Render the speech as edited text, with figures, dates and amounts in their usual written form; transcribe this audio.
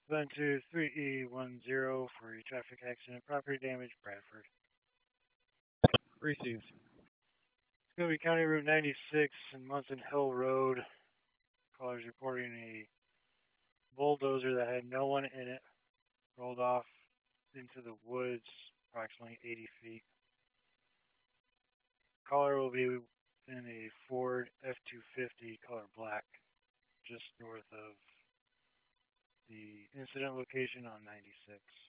Then to 3E10 for a traffic accident, property damage, Bradford. Received. It's going to be County Route 96 and Munson Hill Road. Callers reporting a bulldozer that had no one in it rolled off into the woods approximately 80 feet. Caller will be in a Ford F-250 color black just north of the incident location on 96.